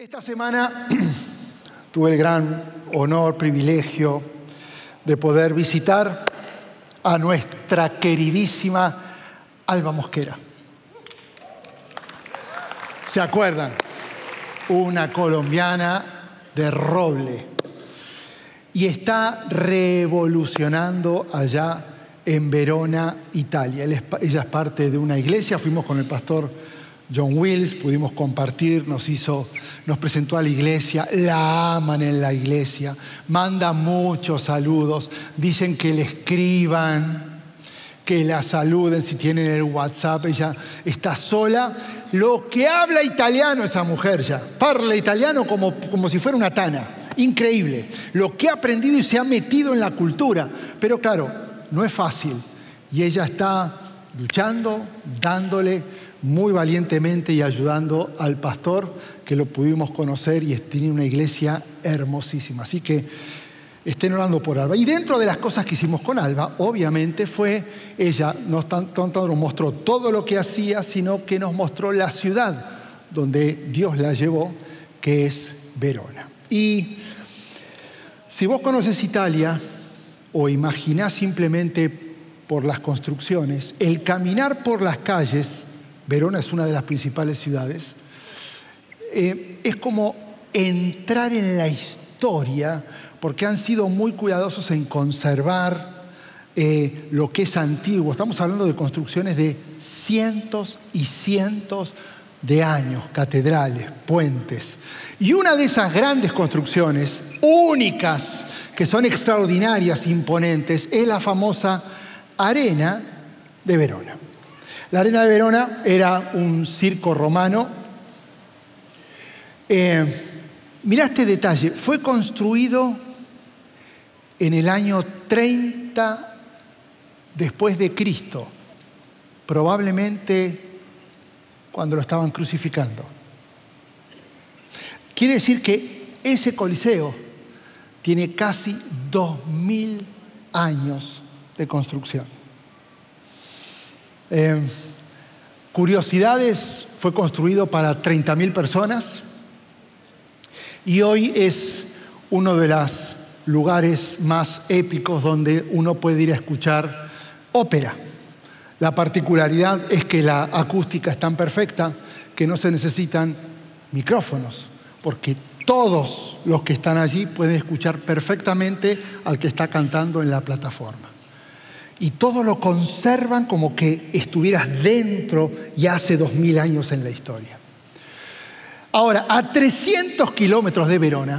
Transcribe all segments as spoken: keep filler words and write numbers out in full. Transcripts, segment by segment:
Esta semana tuve el gran honor, privilegio de poder visitar a nuestra queridísima Alba Mosquera. ¿Se acuerdan? Una colombiana de roble. Y está revolucionando allá en Verona, Italia. Ella es parte de una iglesia. Fuimos con el pastor John Wills, pudimos compartir, nos hizo, nos presentó a la iglesia, la aman en la iglesia, manda muchos saludos, dicen que le escriban, que la saluden si tienen el WhatsApp. Ella está sola. Lo que habla italiano esa mujer ya, parla italiano como, como si fuera una tana. Increíble. Lo que ha aprendido y se ha metido en la cultura. Pero claro, no es fácil. Y ella está luchando, dándole muy valientemente y ayudando al pastor, que lo pudimos conocer y tiene una iglesia hermosísima. Así que estén orando por Alba. Y dentro de las cosas que hicimos con Alba, obviamente fue, ella no tanto nos mostró todo lo que hacía, sino que nos mostró la ciudad donde Dios la llevó, que es Verona. Y si vos conoces Italia o imaginás simplemente por las construcciones, el caminar por las calles, Verona es una de las principales ciudades, eh, es como entrar en la historia, porque han sido muy cuidadosos en conservar eh, lo que es antiguo. Estamos hablando de construcciones de cientos y cientos de años, catedrales, puentes. Y una de esas grandes construcciones, únicas, que son extraordinarias, imponentes, es la famosa Arena de Verona. La Arena de Verona era un circo romano. Eh, mirá este detalle, fue construido en el año treinta después de Cristo, probablemente cuando lo estaban crucificando. Quiere decir que ese coliseo tiene casi dos mil años de construcción. Eh, curiosidades, fue construido para treinta mil personas y hoy es uno de los lugares más épicos donde uno puede ir a escuchar ópera. La particularidad es que la acústica es tan perfecta que no se necesitan micrófonos, porque todos los que están allí pueden escuchar perfectamente al que está cantando en la plataforma. Y todo lo conservan como que estuvieras dentro y hace dos mil años en la historia. Ahora, a trescientos kilómetros de Verona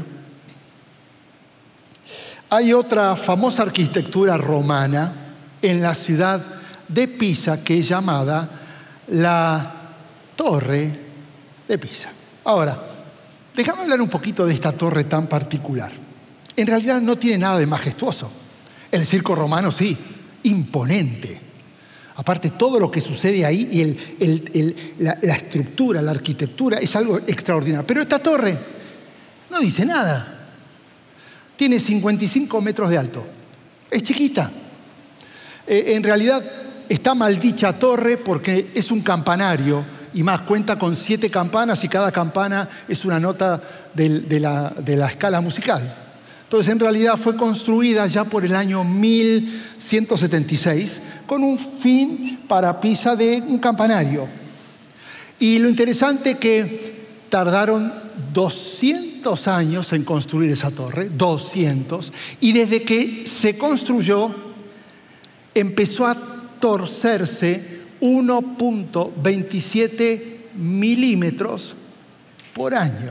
hay otra famosa arquitectura romana en la ciudad de Pisa, que es llamada la Torre de Pisa. Ahora, déjame hablar un poquito de esta torre tan particular. En realidad no tiene nada de majestuoso. El circo romano sí, imponente. Aparte, todo lo que sucede ahí y el, el, el, la, la estructura, la arquitectura, es algo extraordinario. Pero esta torre no dice nada. Tiene cincuenta y cinco metros de alto. Es chiquita. Eh, en realidad está maldicha torre porque es un campanario y más, cuenta con siete campanas y cada campana es una nota de, de, la, de la escala musical. Entonces, en realidad fue construida ya por el año mil ciento setenta y seis con un fin para Pisa de un campanario. Y lo interesante es que tardaron doscientos años en construir esa torre, doscientos, y desde que se construyó empezó a torcerse uno punto veintisiete milímetros por año.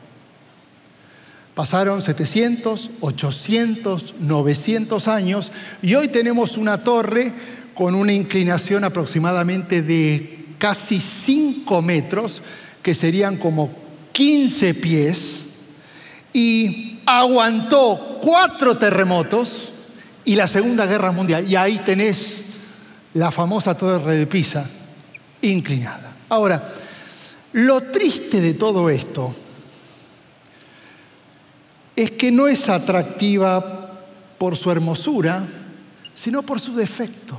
Pasaron setecientos, ochocientos, novecientos años y hoy tenemos una torre con una inclinación aproximadamente de casi cinco metros, que serían como quince pies, y aguantó cuatro terremotos y la Segunda Guerra Mundial. Y ahí tenés la famosa Torre de Pisa inclinada. Ahora, lo triste de todo esto es que no es atractiva por su hermosura, sino por su defecto.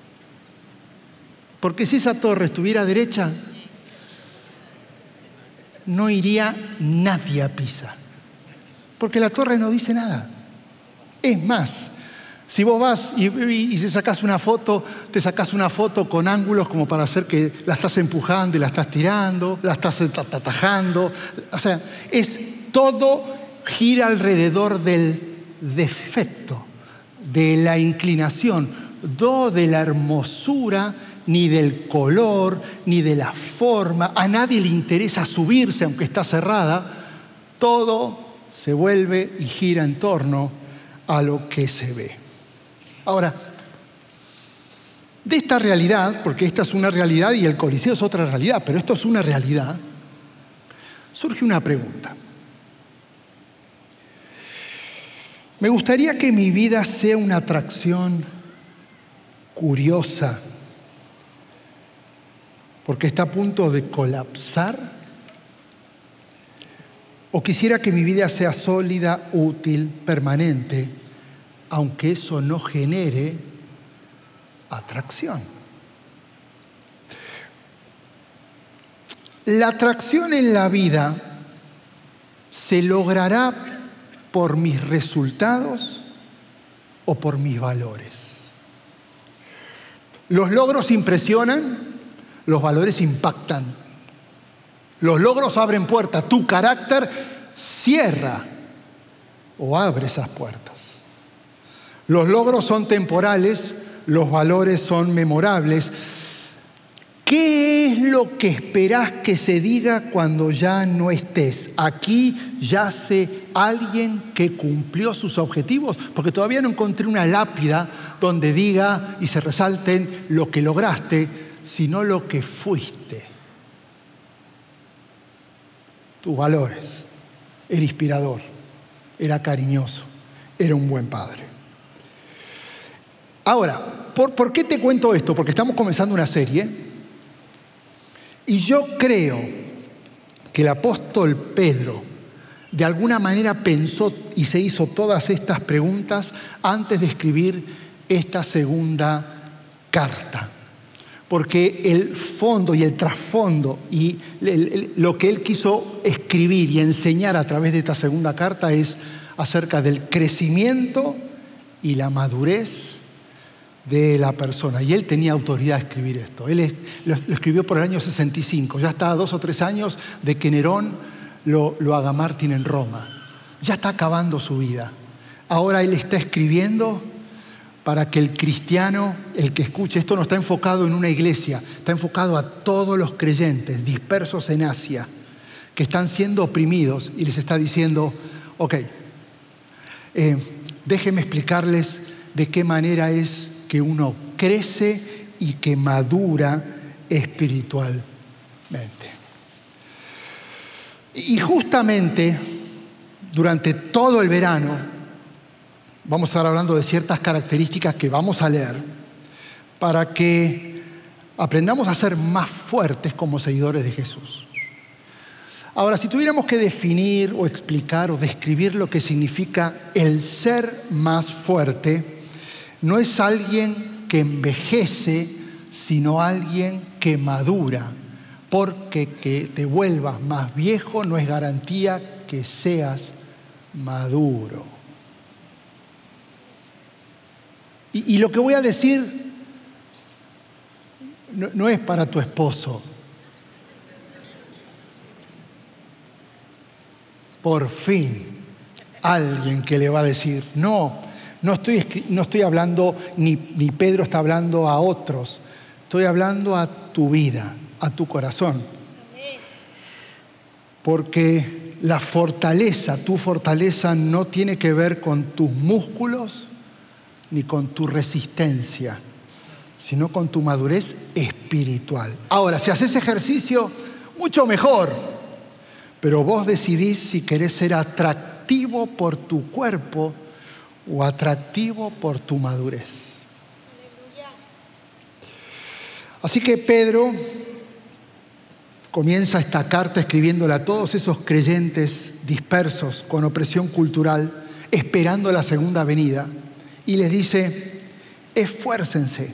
Porque si esa torre estuviera derecha, no iría nadie a Pisa, porque la torre no dice nada. Es más, si vos vas y, y, y te sacás una foto, te sacás una foto con ángulos como para hacer que la estás empujando y la estás tirando, la estás atajando. O sea, es todo gira alrededor del defecto, de la inclinación, no de la hermosura, ni del color, ni de la forma. A nadie le interesa subirse aunque está cerrada. Todo se vuelve y gira en torno a lo que se ve. Ahora, de esta realidad, porque esta es una realidad y el Coliseo es otra realidad, pero esto es una realidad, surge una pregunta. Me gustaría que mi vida sea una atracción curiosa, porque está a punto de colapsar, o quisiera que mi vida sea sólida, útil, permanente, aunque eso no genere atracción. La atracción en la vida se logrará por mis resultados o por mis valores. Los logros impresionan, los valores impactan. Los logros abren puertas, tu carácter cierra o abre esas puertas. Los logros son temporales, los valores son memorables. ¿Qué es lo que esperás que se diga cuando ya no estés? Aquí yace alguien que cumplió sus objetivos, porque todavía no encontré una lápida donde diga y se resalten lo que lograste, sino lo que fuiste. Tus valores. Era inspirador, era cariñoso, era un buen padre. Ahora, ¿por, ¿por qué te cuento esto? Porque estamos comenzando una serie y yo creo que el apóstol Pedro de alguna manera pensó y se hizo todas estas preguntas antes de escribir esta segunda carta. Porque el fondo y el trasfondo y el, el, lo que él quiso escribir y enseñar a través de esta segunda carta es acerca del crecimiento y la madurez de la persona. Y él tenía autoridad de escribir esto. Él es, lo, lo escribió por el año sesenta y cinco. Ya está a dos o tres años de que Nerón lo, lo haga mártir en Roma. Ya está acabando su vida. Ahora él está escribiendo para que el cristiano, el que escuche, esto no está enfocado en una iglesia, está enfocado a todos los creyentes dispersos en Asia, que están siendo oprimidos, y les está diciendo, ok, eh, déjenme explicarles de qué manera es que uno crece y que madura espiritualmente. Y justamente durante todo el verano vamos a estar hablando de ciertas características que vamos a leer para que aprendamos a ser más fuertes como seguidores de Jesús. Ahora, si tuviéramos que definir o explicar o describir lo que significa el ser más fuerte, no es alguien que envejece, sino alguien que madura, porque que te vuelvas más viejo no es garantía que seas maduro. Y, y lo que voy a decir no, no es para tu esposo. Por fin, alguien que le va a decir, no, no estoy, no estoy hablando, ni, ni Pedro está hablando a otros, estoy hablando a tu vida, a tu corazón. Porque la fortaleza, tu fortaleza no tiene que ver con tus músculos ni con tu resistencia, sino con tu madurez espiritual. Ahora, si haces ejercicio, mucho mejor, pero vos decidís si querés ser atractivo por tu cuerpo o atractivo por tu madurez. Así que Pedro comienza esta carta escribiéndola a todos esos creyentes dispersos con opresión cultural, esperando la segunda venida, y les dice, esfuércense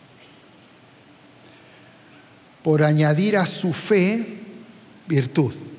por añadir a su fe virtud.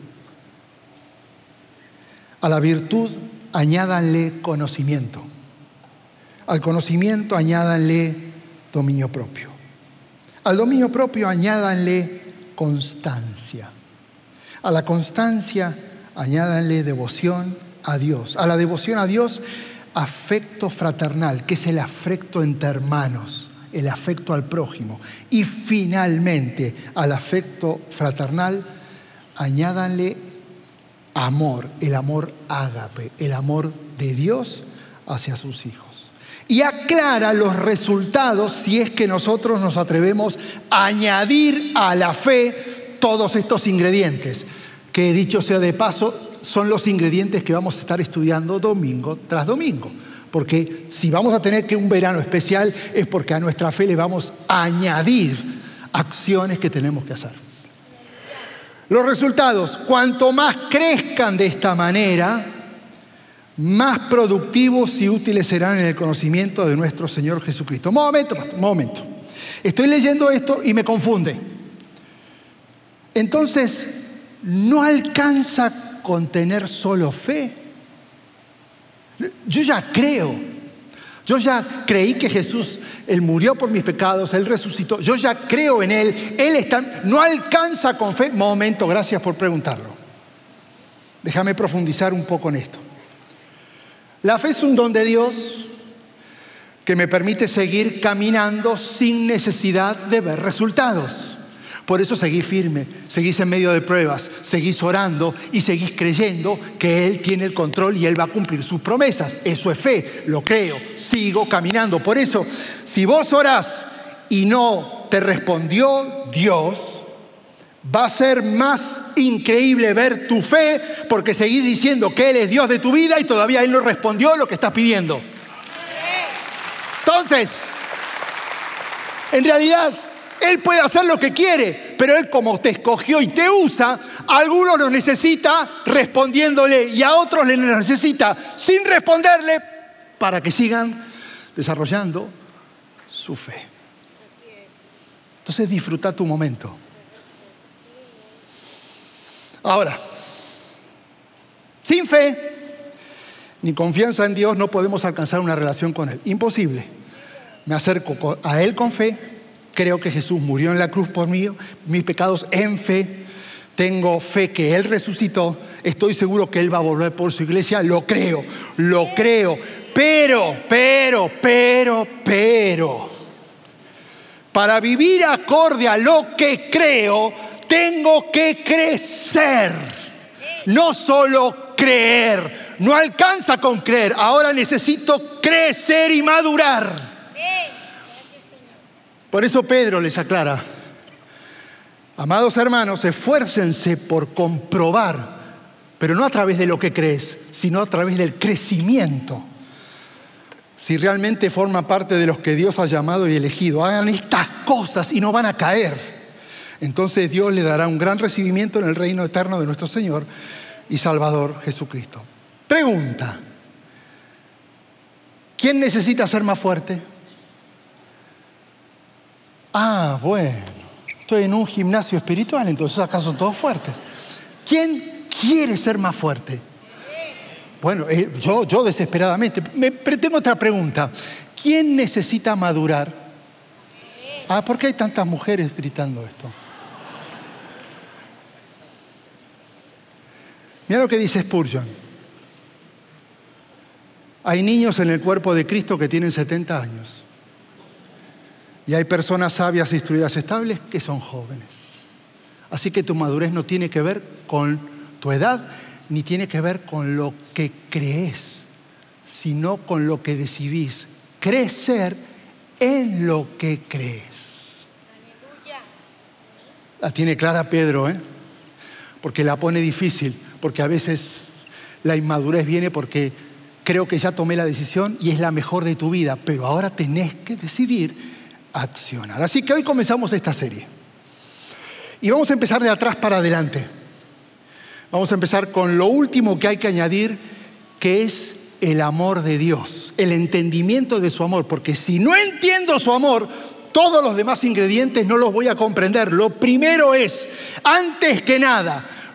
A la virtud añádanle conocimiento. Al conocimiento añádanle dominio propio. Al dominio propio añádanle constancia. A la constancia añádanle devoción a Dios. A la devoción a Dios, afecto fraternal, que es el afecto entre hermanos, el afecto al prójimo. Y finalmente, al afecto fraternal, añádanle amor, el amor ágape, el amor de Dios hacia sus hijos. Y aclara los resultados si es que nosotros nos atrevemos a añadir a la fe todos estos ingredientes, que dicho sea de paso, son los ingredientes que vamos a estar estudiando domingo tras domingo. Porque si vamos a tener que un verano especial es porque a nuestra fe le vamos a añadir acciones que tenemos que hacer. Los resultados, cuanto más crezcan de esta manera, más productivos y útiles serán en el conocimiento de nuestro Señor Jesucristo. Un momento, pastor, un momento. Estoy leyendo esto y me confunde. Entonces, ¿no alcanza con tener solo fe? Yo ya creo. Yo ya creí que Jesús, Él murió por mis pecados, Él resucitó. Yo ya creo en Él. Él está, no alcanza con fe. Momento, gracias por preguntarlo. Déjame profundizar un poco en esto. La fe es un don de Dios que me permite seguir caminando sin necesidad de ver resultados. Por eso seguís firme, seguís en medio de pruebas, seguís orando y seguís creyendo que Él tiene el control y Él va a cumplir sus promesas. Eso es fe, lo creo, sigo caminando. Por eso, si vos orás y no te respondió Dios, va a ser más increíble ver tu fe porque seguís diciendo que Él es Dios de tu vida y todavía Él no respondió lo que estás pidiendo. Entonces, en realidad, Él puede hacer lo que quiere, pero Él, como te escogió y te usa, a algunos los necesita respondiéndole y a otros les necesita sin responderle para que sigan desarrollando su fe. Entonces disfruta tu momento. Ahora, sin fe ni confianza en Dios no podemos alcanzar una relación con Él. Imposible. Me acerco a Él con fe. Creo que Jesús murió en la cruz por mí, mis pecados en fe. Tengo fe que Él resucitó. Estoy seguro que Él va a volver por su iglesia. Lo creo, lo creo. Pero, pero, pero, pero, para vivir acorde a lo que creo, tengo que crecer. No solo creer. No alcanza con creer. Ahora necesito crecer y madurar. Por eso Pedro les aclara: amados hermanos, esfuércense por comprobar, pero no a través de lo que crees, sino a través del crecimiento. Si realmente forman parte de los que Dios ha llamado y elegido, hagan estas cosas y no van a caer. Entonces Dios le dará un gran recibimiento en el reino eterno de nuestro Señor y Salvador Jesucristo. Pregunta: ¿quién necesita ser más fuerte? Ah, bueno, estoy en un gimnasio espiritual, entonces acá son todos fuertes. ¿Quién quiere ser más fuerte? Bueno, eh, yo, yo desesperadamente. Me, pero tengo otra pregunta. ¿Quién necesita madurar? Ah, ¿por qué hay tantas mujeres gritando esto? Mira lo que dice Spurgeon. Hay niños en el cuerpo de Cristo que tienen setenta años. Y hay personas sabias, instruidas, estables que son jóvenes. Así que tu madurez no tiene que ver con tu edad, ni tiene que ver con lo que crees, sino con lo que decidís crecer en lo que crees. Aleluya. La tiene clara Pedro, ¿eh? Porque la pone difícil, porque a veces la inmadurez viene porque creo que ya tomé la decisión y es la mejor de tu vida, pero ahora tenés que decidir accionar. Así que hoy comenzamos esta serie y vamos a empezar de atrás para adelante. Vamos a empezar con lo último que hay que añadir, que es el amor de Dios, el entendimiento de su amor, porque si no entiendo su amor, todos los demás ingredientes no los voy a comprender. Lo primero es, antes que nada,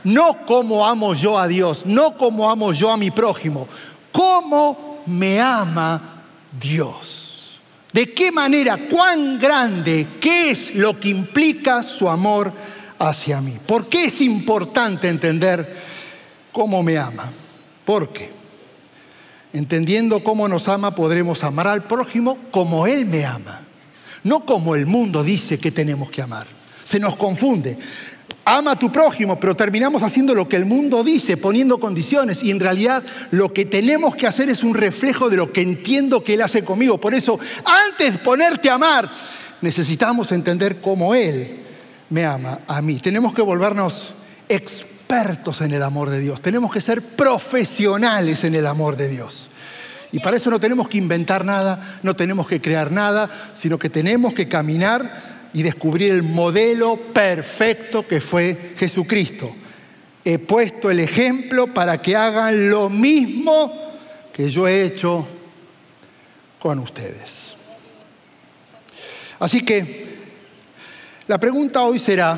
No cómo amo yo a Dios, no cómo amo yo a mi prójimo. ¿Cómo me ama Dios? ¿De qué manera? ¿Cuán grande? ¿Qué es lo que implica su amor hacia mí? ¿Por qué es importante entender cómo me ama? Porque entendiendo cómo nos ama, podremos amar al prójimo como Él me ama, no como el mundo dice que tenemos que amar. Se nos confunde. Ama a tu prójimo, pero terminamos haciendo lo que el mundo dice, poniendo condiciones. Y en realidad lo que tenemos que hacer es un reflejo de lo que entiendo que Él hace conmigo. Por eso, antes de ponerte a amar, necesitamos entender cómo Él me ama a mí. Tenemos que volvernos expertos en el amor de Dios. Tenemos que ser profesionales en el amor de Dios. Y para eso no tenemos que inventar nada, no tenemos que crear nada, sino que tenemos que caminar y descubrir el modelo perfecto que fue Jesucristo. He puesto el ejemplo para que hagan lo mismo que yo he hecho con ustedes. Así que la pregunta hoy será,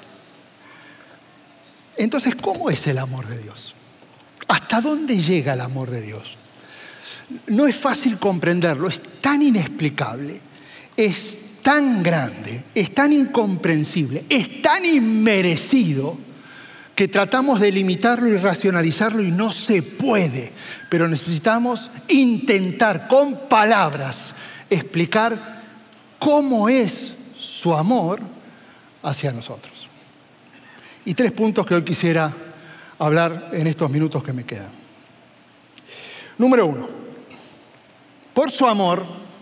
entonces, ¿cómo es el amor de Dios? ¿Hasta dónde llega el amor de Dios? No es fácil comprenderlo, es tan inexplicable, es tan grande, es tan incomprensible, es tan inmerecido que tratamos de limitarlo y racionalizarlo y no se puede. Pero necesitamos intentar con palabras explicar cómo es su amor hacia nosotros. Y tres puntos que hoy quisiera hablar en estos minutos que me quedan. Número uno, por su amor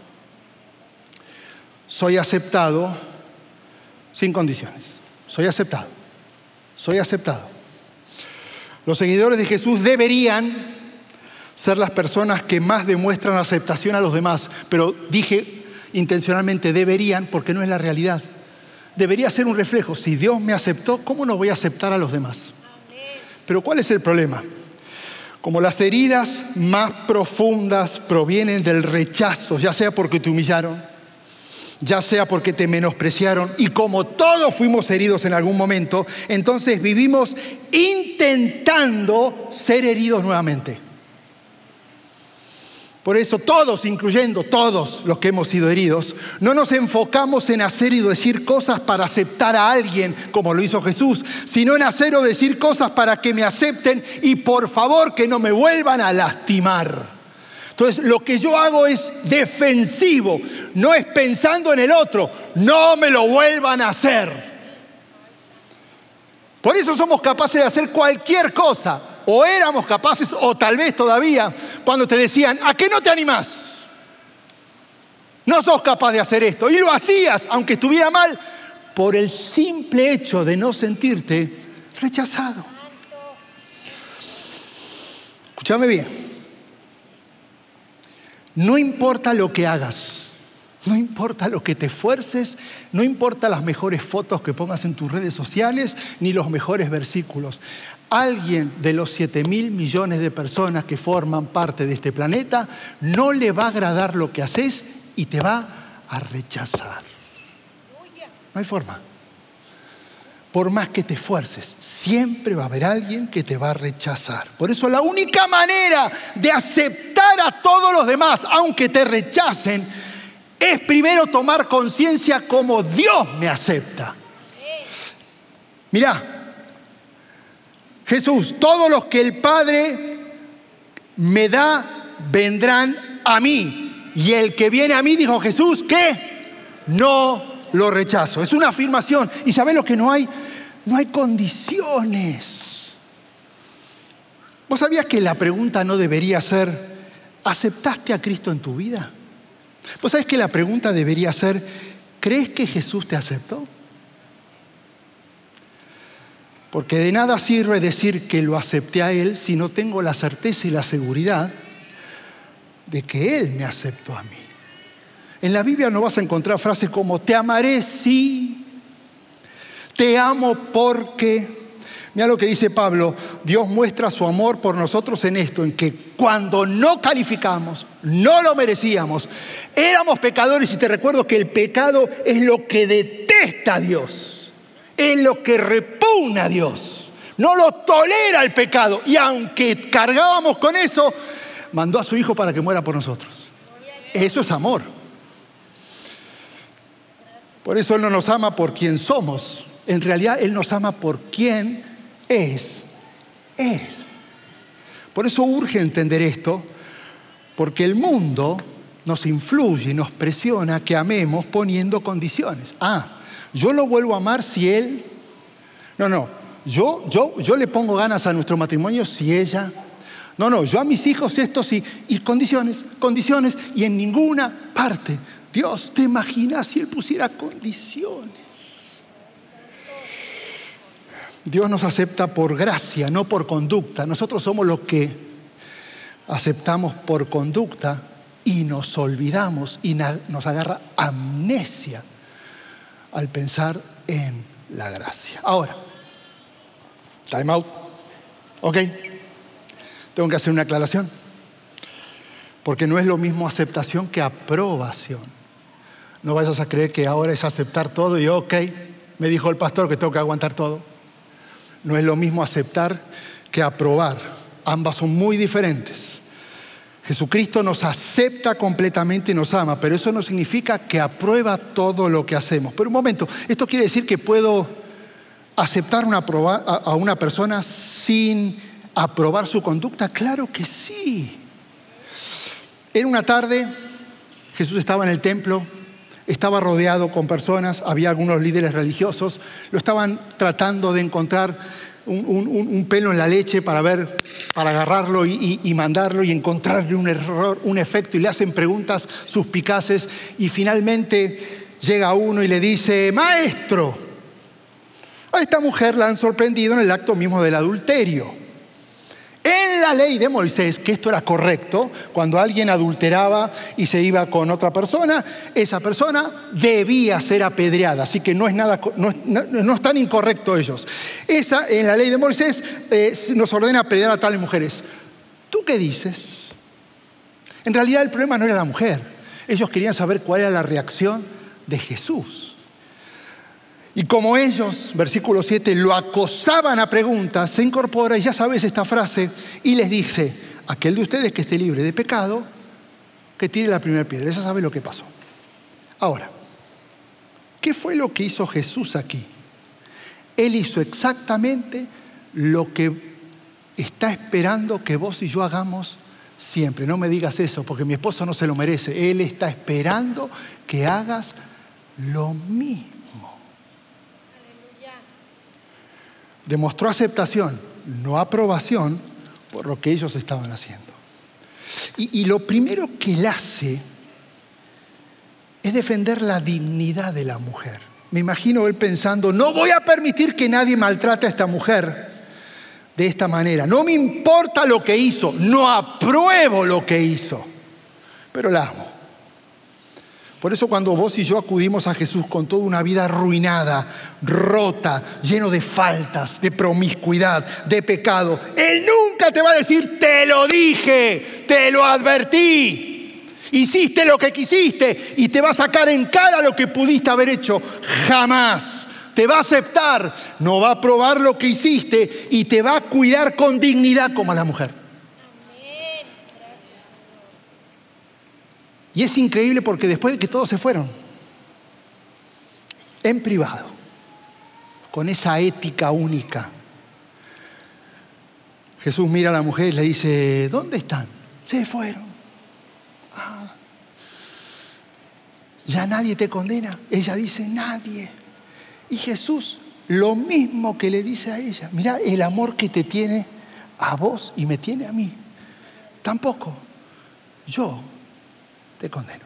soy aceptado sin condiciones. Soy aceptado. Soy aceptado. Los seguidores de Jesús deberían ser las personas que más demuestran aceptación a los demás. Pero dije intencionalmente deberían porque no es la realidad. Debería ser un reflejo. Si Dios me aceptó, ¿cómo no voy a aceptar a los demás? Pero ¿cuál es el problema? Como las heridas más profundas provienen del rechazo, ya sea porque te humillaron, ya sea porque te menospreciaron, y como todos fuimos heridos en algún momento, entonces vivimos intentando ser heridos nuevamente. Por eso todos, incluyendo todos los que hemos sido heridos, no nos enfocamos en hacer y decir cosas para aceptar a alguien, como lo hizo Jesús, sino en hacer o decir cosas para que me acepten y por favor que no me vuelvan a lastimar. Entonces, lo que yo hago es defensivo, no es pensando en el otro, no me lo vuelvan a hacer. Por eso somos capaces de hacer cualquier cosa, o éramos capaces, o tal vez todavía, cuando te decían, ¿a qué no te animás? No sos capaz de hacer esto. Y lo hacías, aunque estuviera mal, por el simple hecho de no sentirte rechazado. Escúchame bien. No importa lo que hagas, no importa lo que te esfuerces, no importa las mejores fotos que pongas en tus redes sociales, ni los mejores versículos. Alguien de los siete mil millones de personas que forman parte de este planeta no le va a agradar lo que haces y te va a rechazar. No hay forma. Por más que te esfuerces, siempre va a haber alguien que te va a rechazar. Por eso la única manera de aceptar a todos los demás, aunque te rechacen, es primero tomar conciencia como Dios me acepta. Mirá, Jesús, todos los que el Padre me da, vendrán a mí. Y el que viene a mí, dijo Jesús, ¿qué? No lo rechazo. Es una afirmación. ¿Y sabés lo que no hay? No hay condiciones. ¿Vos sabías que la pregunta no debería ser, ¿aceptaste a Cristo en tu vida? ¿Vos sabés que la pregunta debería ser, ¿crees que Jesús te aceptó? Porque de nada sirve decir que lo acepté a Él si no tengo la certeza y la seguridad de que Él me aceptó a mí. En la Biblia no vas a encontrar frases como, te amaré sí, te amo porque... Mira lo que dice Pablo, Dios muestra su amor por nosotros en esto, en que cuando no calificamos, no lo merecíamos, éramos pecadores, y te recuerdo que el pecado es lo que detesta a Dios, es lo que repugna a Dios. No lo tolera el pecado. Y aunque cargábamos con eso, mandó a su Hijo para que muera por nosotros. Eso es amor. Por eso Él no nos ama por quien somos. En realidad Él nos ama por quien es Él. Por eso urge entender esto, porque el mundo nos influye y nos presiona que amemos poniendo condiciones. Ah, yo lo vuelvo a amar si él... No, no, yo, yo, yo le pongo ganas a nuestro matrimonio si ella... No, no, yo a mis hijos esto sí. Y condiciones, condiciones. Y en ninguna parte. Dios, ¿te imaginas si Él pusiera condiciones? Dios nos acepta por gracia, no por conducta. Nosotros somos los que aceptamos por conducta y nos olvidamos y nos agarra amnesia al pensar en la gracia. Ahora, time out. Ok, tengo que hacer una aclaración. Porque no es lo mismo aceptación que aprobación. No vayas a creer que ahora es aceptar todo y ok, me dijo el pastor que tengo que aguantar todo. No es lo mismo aceptar que aprobar. Ambas son muy diferentes. Jesucristo nos acepta completamente y nos ama, pero eso no significa que aprueba todo lo que hacemos. Pero un momento, ¿esto quiere decir que puedo aceptar una a una persona sin aprobar su conducta? Claro que sí. Era una tarde, Jesús estaba en el templo, estaba rodeado con personas, había algunos líderes religiosos, lo estaban tratando de encontrar un, un, un pelo en la leche para ver, para agarrarlo y, y, y mandarlo y encontrarle un error, un efecto, y le hacen preguntas suspicaces y finalmente llega uno y le dice: maestro, a esta mujer la han sorprendido en el acto mismo del adulterio. En la ley de Moisés, que esto era correcto, cuando alguien adulteraba y se iba con otra persona, esa persona debía ser apedreada. Así que no es nada, no, no, no es tan incorrecto ellos. Esa, en la ley de Moisés, eh, nos ordena apedrear a tales mujeres. ¿Tú qué dices? En realidad el problema no era la mujer. Ellos querían saber cuál era la reacción de Jesús. Y como ellos, versículo siete, lo acosaban a preguntas, se incorpora, y ya sabes esta frase, y les dice: aquel de ustedes que esté libre de pecado, que tire la primera piedra. Ya sabe lo que pasó. Ahora, ¿qué fue lo que hizo Jesús aquí? Él hizo exactamente lo que está esperando que vos y yo hagamos siempre. No me digas eso, porque mi esposo no se lo merece. Él está esperando que hagas lo mismo. Demostró aceptación, no aprobación, por lo que ellos estaban haciendo. Y, y lo primero que él hace es defender la dignidad de la mujer. Me imagino él pensando: no voy a permitir que nadie maltrate a esta mujer de esta manera. No me importa lo que hizo, no apruebo lo que hizo, pero la amo. Por eso cuando vos y yo acudimos a Jesús con toda una vida arruinada, rota, lleno de faltas, de promiscuidad, de pecado, Él nunca te va a decir: te lo dije, te lo advertí, hiciste lo que quisiste, y te va a sacar en cara lo que pudiste haber hecho. Jamás. Te va a aceptar, no va a aprobar lo que hiciste y te va a cuidar con dignidad como a la mujer. Y es increíble porque después de que todos se fueron, en privado, con esa ética única, Jesús mira a la mujer y le dice: ¿dónde están? Se fueron. Ah. ¿Ya nadie te condena? Ella dice: nadie. Y Jesús, lo mismo que le dice a ella: mira el amor que te tiene a vos y me tiene a mí. Tampoco yo te condeno.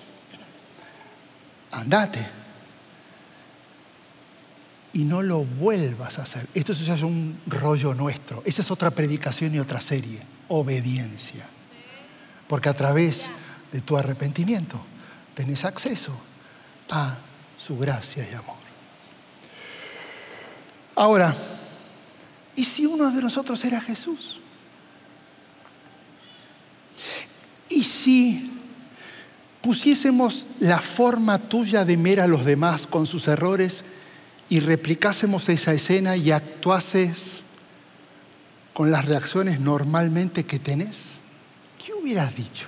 Andate y no lo vuelvas a hacer. Esto es un rollo nuestro. Esa es otra predicación y otra serie. Obediencia. Porque a través de tu arrepentimiento tenés acceso a su gracia y amor. Ahora, ¿y si uno de nosotros era Jesús? ¿Y si pusiésemos la forma tuya de ver a los demás con sus errores y replicásemos esa escena y actuases con las reacciones normalmente que tenés? ¿Qué hubieras dicho?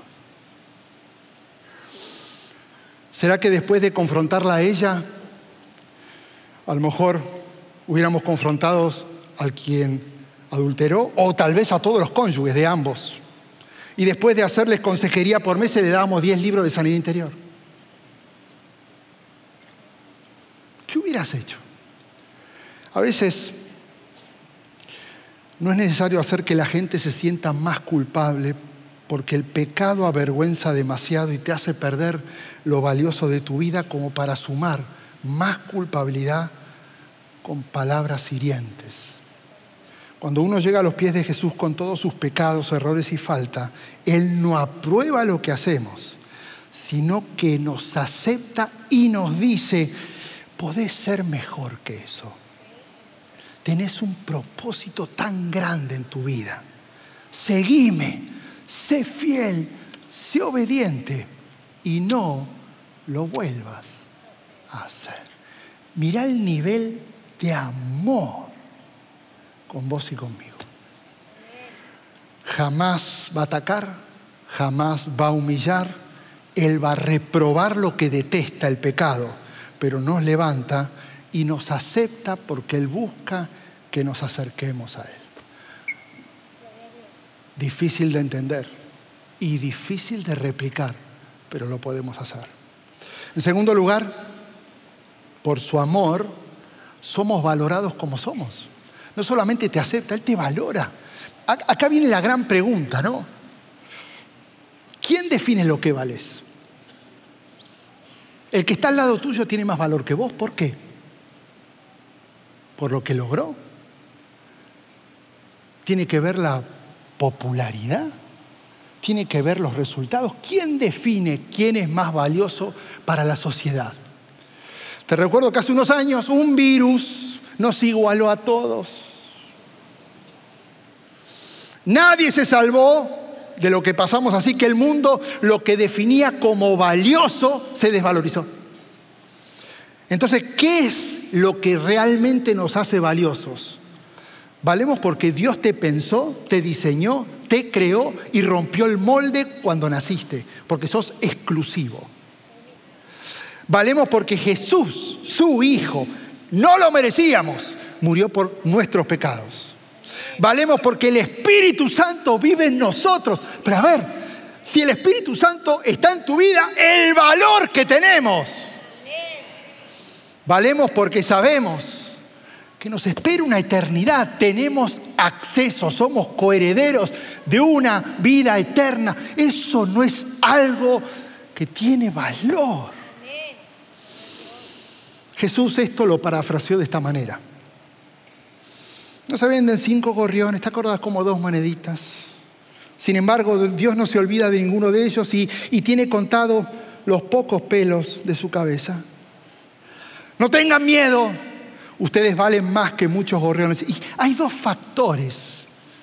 ¿Será que después de confrontarla a ella, a lo mejor hubiéramos confrontado al quien adulteró, o tal vez a todos los cónyuges de ambos? Y después de hacerles consejería por meses, le dábamos diez libros de sanidad interior. ¿Qué hubieras hecho? A veces no es necesario hacer que la gente se sienta más culpable, porque el pecado avergüenza demasiado y te hace perder lo valioso de tu vida, como para sumar más culpabilidad con palabras hirientes. Cuando uno llega a los pies de Jesús con todos sus pecados, errores y falta, Él no aprueba lo que hacemos, sino que nos acepta y nos dice: podés ser mejor que eso. Tenés un propósito tan grande en tu vida. Seguime, sé fiel, sé obediente y no lo vuelvas a hacer. Mirá el nivel de amor con vos y conmigo. Jamás va a atacar, jamás va a humillar. Él va a reprobar lo que detesta, el pecado, pero nos levanta y nos acepta porque Él busca que nos acerquemos a Él. Difícil de entender y difícil de replicar, pero lo podemos hacer. En segundo lugar, por su amor somos valorados como somos. No solamente te acepta, Él te valora. Acá viene la gran pregunta, ¿no? ¿Quién define lo que vales? El que está al lado tuyo tiene más valor que vos. ¿Por qué? ¿Por lo que logró? ¿Tiene que ver la popularidad? ¿Tiene que ver los resultados? ¿Quién define quién es más valioso para la sociedad? Te recuerdo que hace unos años un virus nos igualó a todos. Nadie se salvó de lo que pasamos, así que el mundo, lo que definía como valioso, se desvalorizó. Entonces, ¿qué es lo que realmente nos hace valiosos? Valemos porque Dios te pensó, te diseñó, te creó y rompió el molde cuando naciste, porque sos exclusivo. Valemos porque Jesús, su Hijo, no lo merecíamos, murió por nuestros pecados. Valemos porque el Espíritu Santo vive en nosotros. Pero a ver, si el Espíritu Santo está en tu vida, el valor que tenemos. Valemos porque sabemos que nos espera una eternidad. Tenemos acceso, somos coherederos de una vida eterna. Eso no es algo que tiene valor. Jesús esto lo parafraseó de esta manera. No se venden cinco gorriones, ¿te acuerdas? Como dos moneditas. Sin embargo, Dios no se olvida de ninguno de ellos y, y tiene contado los pocos pelos de su cabeza. No tengan miedo, ustedes valen más que muchos gorriones. Y hay dos factores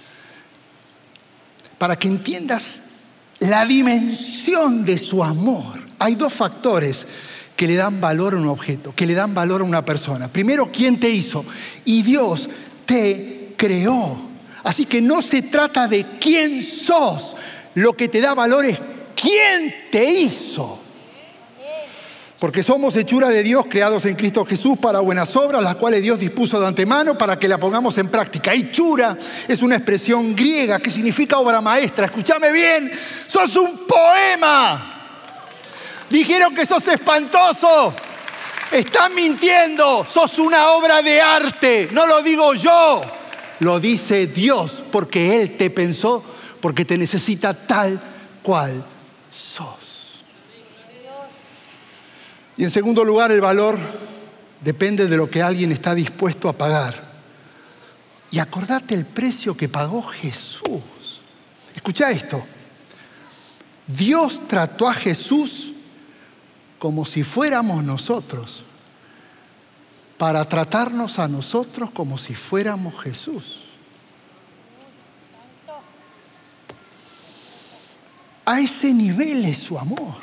para que entiendas la dimensión de su amor. Hay dos factores que le dan valor a un objeto, que le dan valor a una persona. Primero, ¿quién te hizo? Y Dios te creó. Así que no se trata de quién sos. Lo que te da valor es quién te hizo. Porque somos hechura de Dios, creados en Cristo Jesús para buenas obras, las cuales Dios dispuso de antemano para que la pongamos en práctica. Hechura es una expresión griega que significa obra maestra. Escúchame bien, sos un poema. Dijeron que sos espantoso. Están mintiendo. Sos una obra de arte. No lo digo yo. Lo dice Dios porque Él te pensó, porque te necesita tal cual sos. Y en segundo lugar, el valor depende de lo que alguien está dispuesto a pagar. Y acordate el precio que pagó Jesús. Escucha esto. Dios trató a Jesús como si fuéramos nosotros, para tratarnos a nosotros como si fuéramos Jesús. A ese nivel es su amor.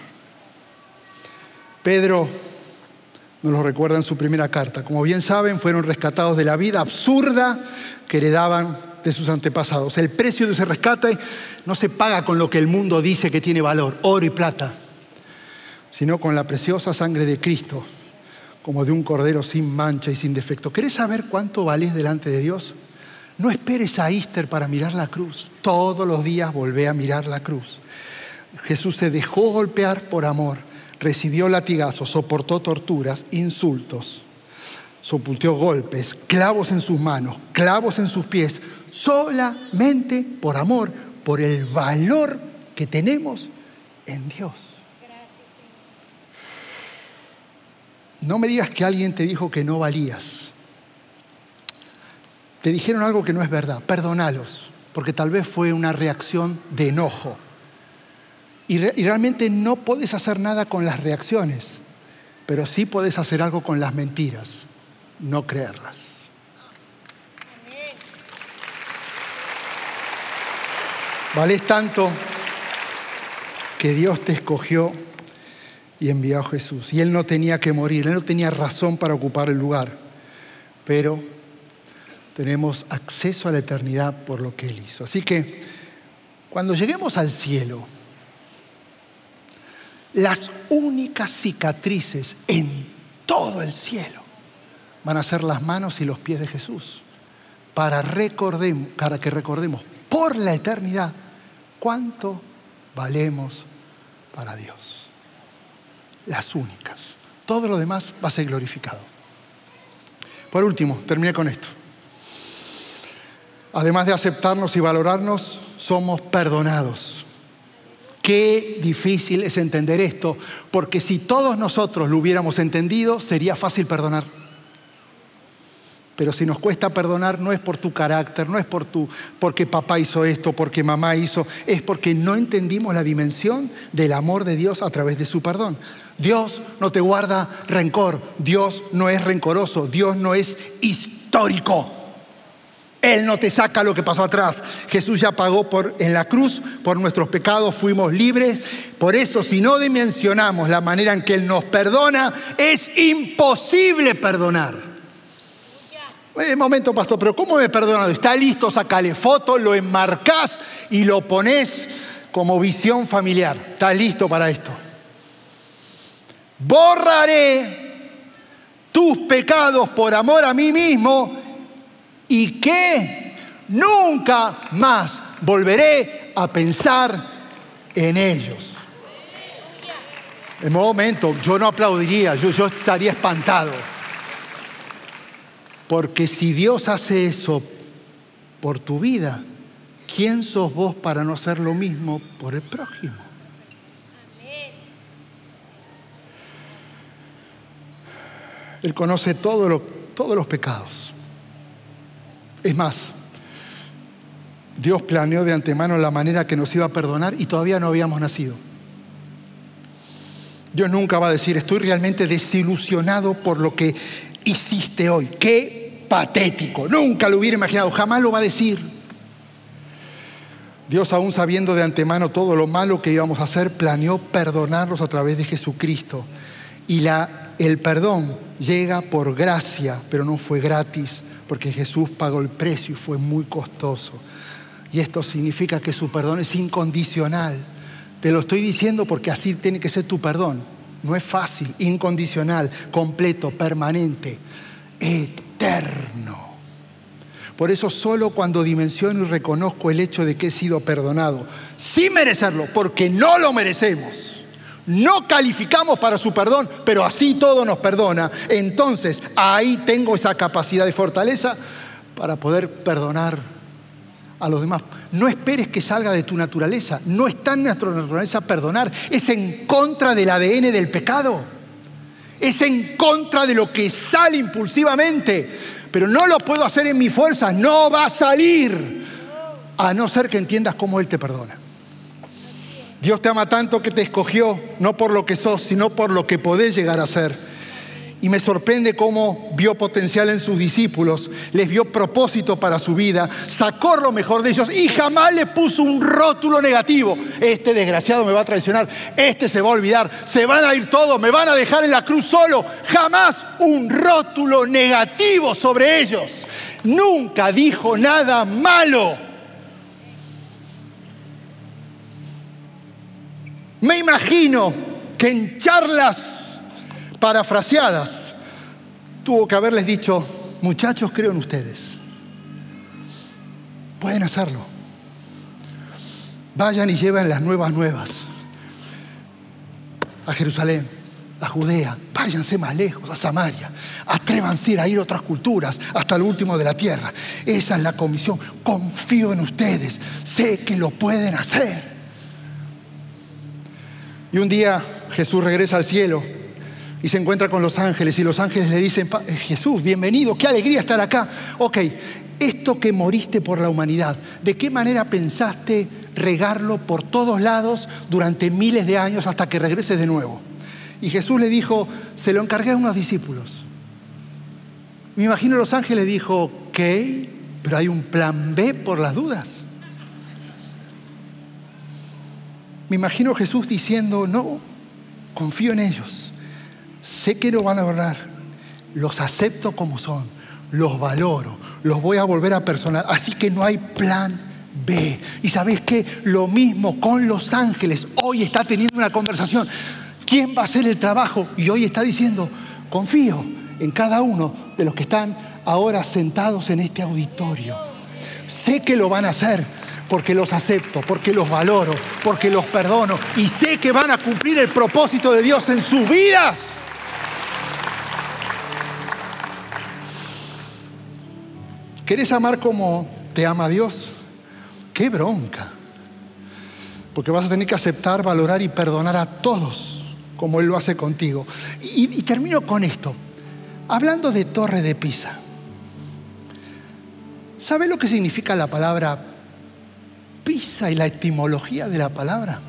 Pedro nos lo recuerda en su primera carta. Como bien saben, fueron rescatados de la vida absurda que heredaban de sus antepasados. El precio de ese rescate no se paga con lo que el mundo dice que tiene valor, oro y plata, sino con la preciosa sangre de Cristo, como de un cordero sin mancha y sin defecto. ¿Querés saber cuánto valés delante de Dios? No esperes a Easter para mirar la cruz. Todos los días volvé a mirar la cruz. Jesús se dejó golpear por amor, recibió latigazos, soportó torturas, insultos, soportó golpes, clavos en sus manos, clavos en sus pies, solamente por amor, por el valor que tenemos en Dios. No me digas que alguien te dijo que no valías. Te dijeron algo que no es verdad. Perdónalos, porque tal vez fue una reacción de enojo. Y, re- y realmente no puedes hacer nada con las reacciones, pero sí puedes hacer algo con las mentiras, no creerlas. Valés tanto que Dios te escogió y envió a Jesús. Y Él no tenía que morir, Él no tenía razón para ocupar el lugar. Pero tenemos acceso a la eternidad por lo que Él hizo. Así que cuando lleguemos al cielo, las únicas cicatrices en todo el cielo van a ser las manos y los pies de Jesús. Para, recordemos, para que recordemos por la eternidad cuánto valemos para Dios. Las únicas. Todo lo demás va a ser glorificado. Por último, terminé con esto. Además de aceptarnos y valorarnos, somos perdonados. Qué difícil es entender esto, porque si todos nosotros lo hubiéramos entendido, sería fácil perdonar. Pero si nos cuesta perdonar, no es por tu carácter, no es por tu, porque papá hizo esto, porque mamá hizo, es porque no entendimos la dimensión del amor de Dios a través de su perdón. Dios no te guarda rencor, Dios no es rencoroso, Dios no es histórico. Él no te saca lo que pasó atrás. Jesús ya pagó por, en la cruz por nuestros pecados, fuimos libres. Por eso, si no dimensionamos la manera en que Él nos perdona, es imposible perdonar. Un momento, pastor, pero ¿cómo me he perdonado? Está listo, sacale foto, lo enmarcás y lo pones como visión familiar. Está listo para esto. Borraré tus pecados por amor a mí mismo y que nunca más volveré a pensar en ellos. En un momento, yo no aplaudiría, yo, yo estaría espantado. Porque si Dios hace eso por tu vida, ¿quién sos vos para no hacer lo mismo por el prójimo? Él conoce todo lo, todos los pecados. Es más, Dios planeó de antemano la manera que nos iba a perdonar y todavía no habíamos nacido. Dios nunca va a decir, estoy realmente desilusionado por lo que hiciste hoy. Qué patético. Nunca lo hubiera imaginado. Jamás lo va a decir. Dios, aún sabiendo de antemano todo lo malo que íbamos a hacer, planeó perdonarnos a través de Jesucristo. Y la, el perdón llega por gracia, pero no fue gratis, porque Jesús pagó el precio y fue muy costoso. Y esto significa que su perdón es incondicional. Te lo estoy diciendo porque así tiene que ser tu perdón. No es fácil, incondicional, completo, permanente, eterno. Por eso solo cuando dimensiono y reconozco el hecho de que he sido perdonado, sin merecerlo, porque no lo merecemos, no calificamos para su perdón, pero así todo nos perdona, entonces ahí tengo esa capacidad de fortaleza para poder perdonar a los demás. No esperes que salga de tu naturaleza. No está en nuestra naturaleza perdonar. Es en contra del A D N del pecado. Es en contra de lo que sale impulsivamente. Pero no lo puedo hacer en mi fuerza. No va a salir. A no ser que entiendas cómo Él te perdona. Dios te ama tanto que te escogió, no por lo que sos, sino por lo que podés llegar a ser. Y me sorprende cómo vio potencial en sus discípulos, les vio propósito para su vida, sacó lo mejor de ellos y jamás le puso un rótulo negativo. Este desgraciado me va a traicionar, este se va a olvidar, se van a ir todos, me van a dejar en la cruz solo. Jamás un rótulo negativo sobre ellos. Nunca dijo nada malo. Me imagino que en charlas parafraseadas tuvo que haberles dicho: muchachos, creo en ustedes. Pueden hacerlo. Vayan y lleven las nuevas nuevas a Jerusalén, a Judea. Váyanse más lejos, a Samaria. Atrévanse a ir a otras culturas, hasta lo último de la tierra. Esa es la comisión. Confío en ustedes. Sé que lo pueden hacer. Y un día Jesús regresa al cielo y se encuentra con los ángeles, y los ángeles le dicen: Jesús, bienvenido, qué alegría estar acá. Ok, esto que moriste por la humanidad, ¿de qué manera pensaste regarlo por todos lados durante miles de años hasta que regreses de nuevo? Y Jesús le dijo: se lo encargué a unos discípulos. Me imagino los ángeles dijo: ok, pero hay un plan B por las dudas. Me imagino Jesús diciendo: no, confío en ellos. Sé que lo van a lograr. Los acepto como son. Los valoro. Los voy a volver a personal. Así que no hay plan B. Y ¿sabés qué? Lo mismo con los ángeles. Hoy está teniendo una conversación. ¿Quién va a hacer el trabajo? Y hoy está diciendo: confío en cada uno de los que están ahora sentados en este auditorio. Sé que lo van a hacer, porque los acepto, porque los valoro, porque los perdono, y sé que van a cumplir el propósito de Dios en sus vidas. ¿Querés amar como te ama Dios? ¡Qué bronca! Porque vas a tener que aceptar, valorar y perdonar a todos como Él lo hace contigo. Y, y termino con esto. Hablando de Torre de Pisa, ¿sabes lo que significa la palabra Pisa y la etimología de la palabra?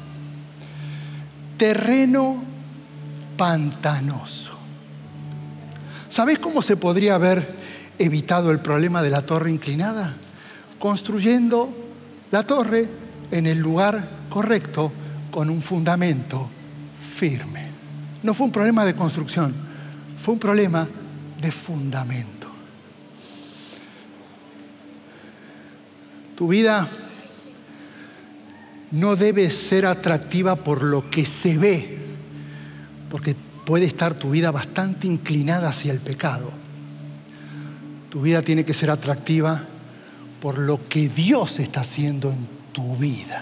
Terreno pantanoso. ¿Sabes cómo se podría haber evitado el problema de la torre inclinada? Construyendo la torre en el lugar correcto, con un fundamento firme. No fue un problema de construcción, fue un problema de fundamento. Tu vida no debe ser atractiva por lo que se ve, porque puede estar tu vida bastante inclinada hacia el pecado. Tu vida tiene que ser atractiva por lo que Dios está haciendo en tu vida.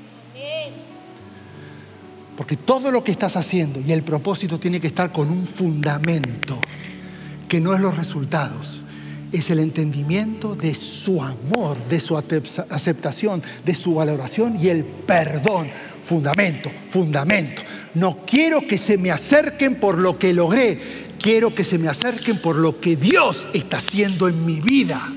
Porque todo lo que estás haciendo y el propósito tiene que estar con un fundamento, que no es los resultados, es el entendimiento de su amor, de su aceptación, de su valoración y el perdón. Fundamento, fundamento. No quiero que se me acerquen por lo que logré, quiero que se me acerquen por lo que Dios está haciendo en mi vida.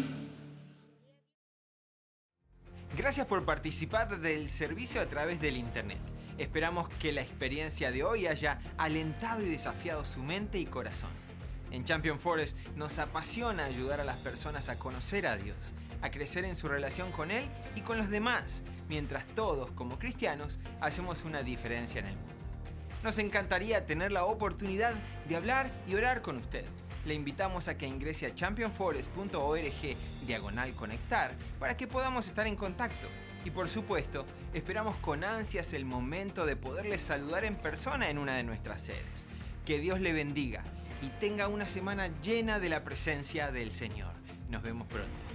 Gracias por participar del servicio a través del internet. Esperamos que la experiencia de hoy haya alentado y desafiado su mente y corazón. En Champion Forest nos apasiona ayudar a las personas a conocer a Dios, a crecer en su relación con Él y con los demás, mientras todos, como cristianos, hacemos una diferencia en el mundo. Nos encantaría tener la oportunidad de hablar y orar con usted. Le invitamos a que ingrese a champion forest punto org diagonal conectar para que podamos estar en contacto. Y por supuesto, esperamos con ansias el momento de poderles saludar en persona en una de nuestras sedes. Que Dios le bendiga y tenga una semana llena de la presencia del Señor. Nos vemos pronto.